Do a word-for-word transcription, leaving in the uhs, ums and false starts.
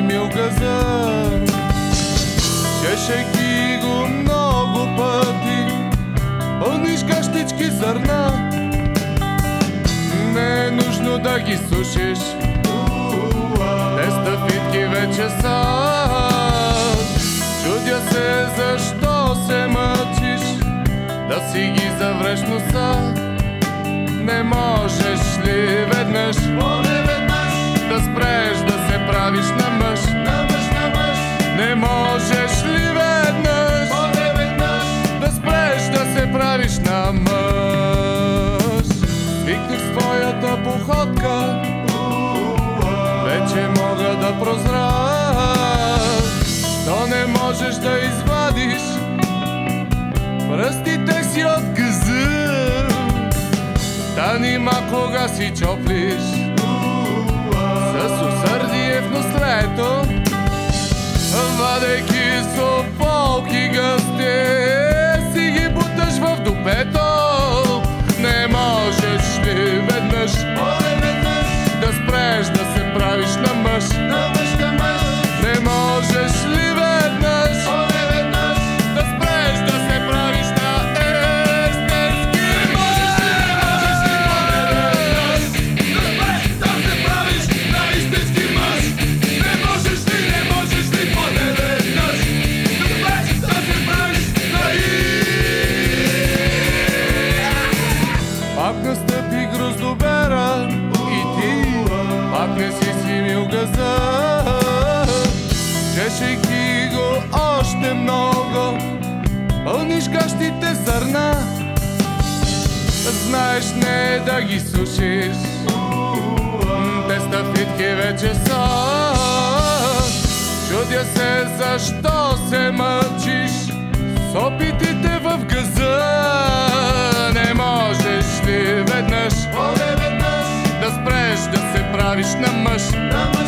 мил газа, чешейки го много пъти, пълниш гащички зърна. Не е нужно да ги сушиш, те стъпитки вече са. Чудя се защо се мъчиш да си ги завреш носа. Не можеш ли веднъж, поне веднъж, да спреш да се правиш на мъж? На мъж, на мъж. Не можеш ли веднъж, поне веднъж, да спреш да се правиш на мъж? Свикнах с твоята походка, вече мога да прозра. Що не можеш да извадиш пръстите си от газа? Та нима кога си чоплиш с усърдие в нослето, вадейки сополки гъсте, си ги буташ в дупето. Не можеш ли веднъж, да спреш да се правиш на мъж? На мъж, на мъж. Не можеш ли веднъж, да спреш да се правиш на естетски? Не можеш ли, не можеш ли веднъж, да спреш да се правиш на истински мъж? Не можеш ли, не можеш ли веднъж, да спреш да се правиш на и... Пак настъпи гроздобера и ти пак не си си мил газа, чешейки го още много, пълниш гащите зърна. Знаеш не да ги сушиш, те стъпитки вече са. Чудя се защо се мъчиш с опитите в газа. Не можеш ли веднъж, да спреш да се правиш на мъж?